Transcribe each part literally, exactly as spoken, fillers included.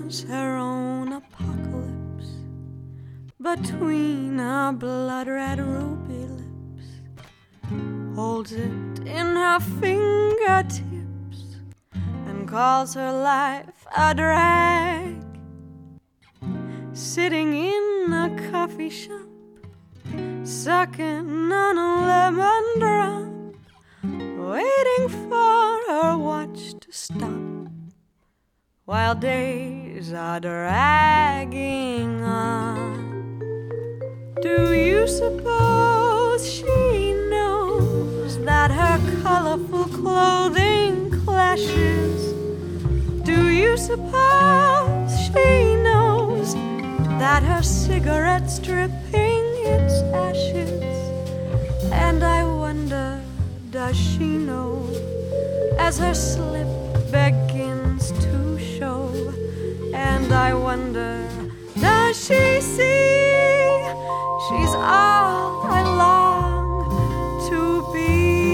imagines her own apocalypse between her blood-red ruby lips, holds it in her fingertips, and calls her life a drag. Sitting in a coffee shop, sucking on a lemon drop, waiting for her watch to stop, while days are dragging on. Do you suppose she knows that her colorful clothing clashes? Do you suppose she knows that her cigarette's dripping its ashes? And I wonder, does she know, as her slip begins to show? And I wonder, does she see she's all I long to be?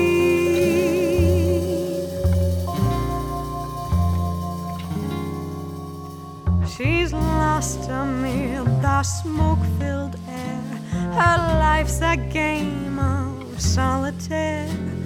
She's lost amid the smoke-filled air. Her life's a game of solitaire,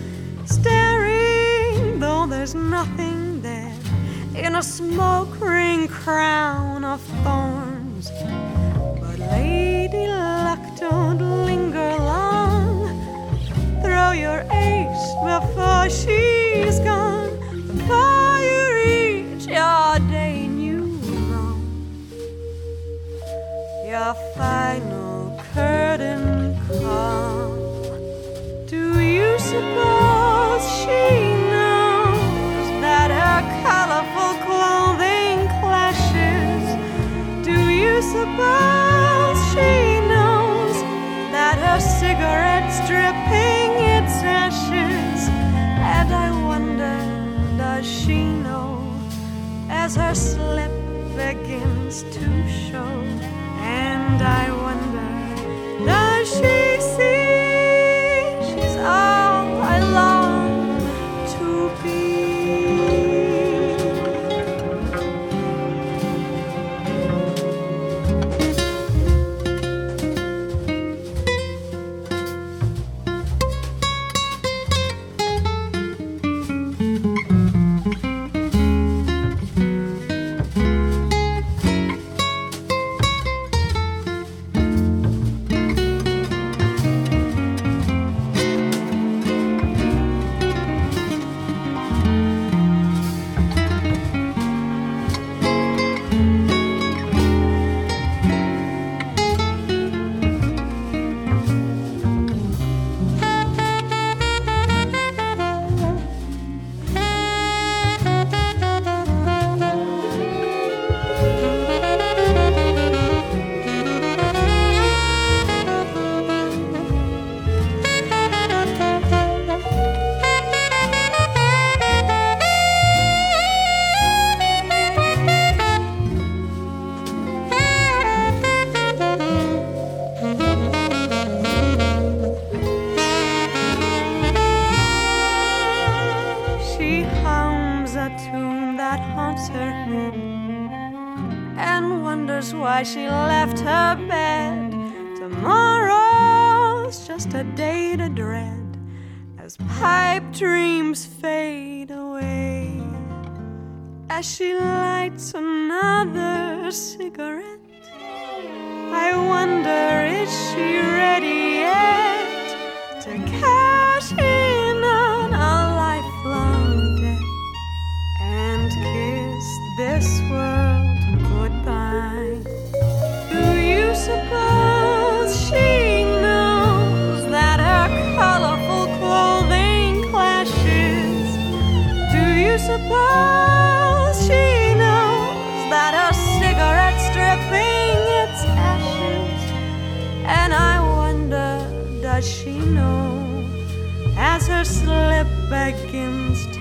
staring though there's nothing there, in a smoke-ring crown of thorns. But Lady Luck, don't linger long. Throw your ace before she's gone, before you reach your day new wrong, your final curtain call. Do you suppose she knows that her colorful clothing clashes? Do you suppose she knows that her cigarette's dripping its ashes? And I wonder, does she know, as her slip begins to show? And I wonder, does she see she's all I long to be? Why she left her bed. Tomorrow's just a day to dread, as pipe dreams fade away. As she lights another cigarette, I wonder, is she ready yet to cash in on a lifelong debt and kiss this world goodbye? Do you suppose she knows that her colorful clothing clashes? Do you suppose she knows that her cigarette's dripping its ashes? And I wonder, does she know, as her slip begins to